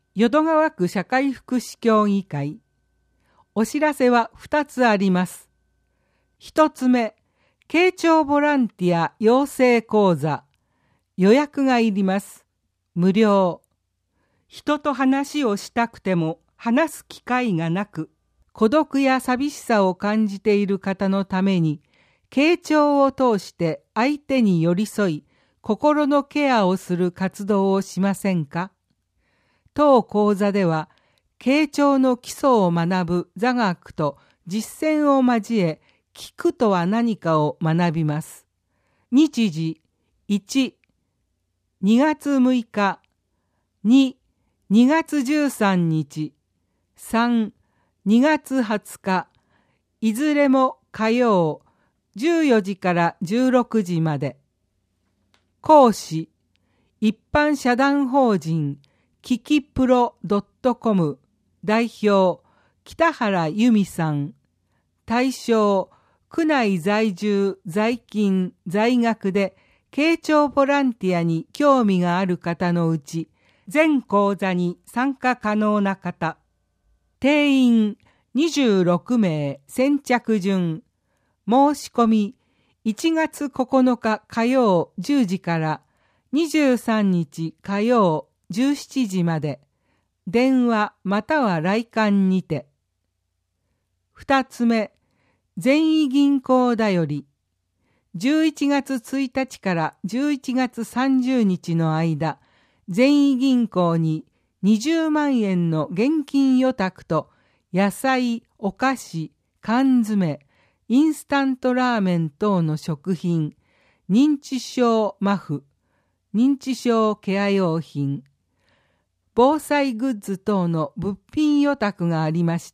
淀川区社会福祉協議会。お知らせは2つあります。1つ目、慶長ボランティア養成講座。予約がいります。無料。人と話をしたくても話す機会がなく、孤独や寂しさを感じている方のために、慶長を通して相手に寄り添い、心のケアをする活動をしませんか？当講座では、慶長の基礎を学ぶ座学と実践を交え、聞くとは何かを学びます。日時1、2月6日、2、2月13日、3、2月20日、いずれも火曜、14時から16時まで。講師、一般社団法人キキプロ.com代表北原由美さん。対象、区内在住、在勤、在学で慶長ボランティアに興味がある方のうち、全講座に参加可能な方。定員26名先着順。申し込み1月9日火曜10時から23日火曜17時まで。電話または来館にて。2つ目、善意銀行だより。11月1日から11月30日の間、善意銀行に20万円の現金預託と野菜、お菓子、缶詰、インスタントラーメン等の食品、認知症マフ、認知症ケア用品、防災グッズ等の物品預託がありました。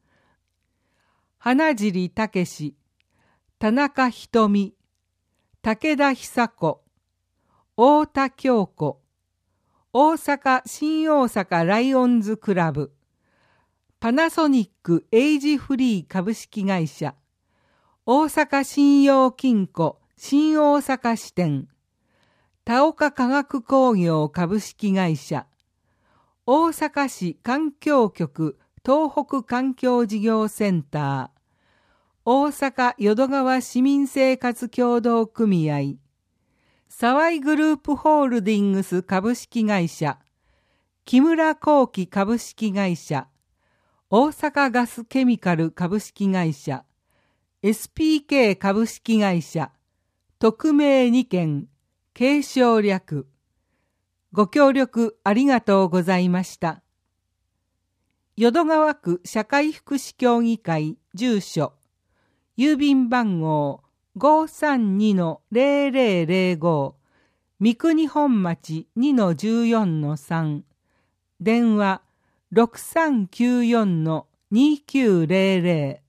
花尻武史、田中瞳、武田久子、太田京子、大阪新大阪ライオンズクラブ、パナソニックエイジフリー株式会社、大阪信用金庫新大阪支店、田岡化学工業株式会社、大阪市環境局東北環境事業センター、大阪淀川市民生活協同組合、沢井グループホールディングス株式会社、木村工機株式会社、大阪ガスケミカル株式会社、SPK 株式会社、特命2件、継承略。ご協力ありがとうございました。淀川区社会福祉協議会住所、郵便番号 532-0005 三国本町 2-14-3 電話 6394-2900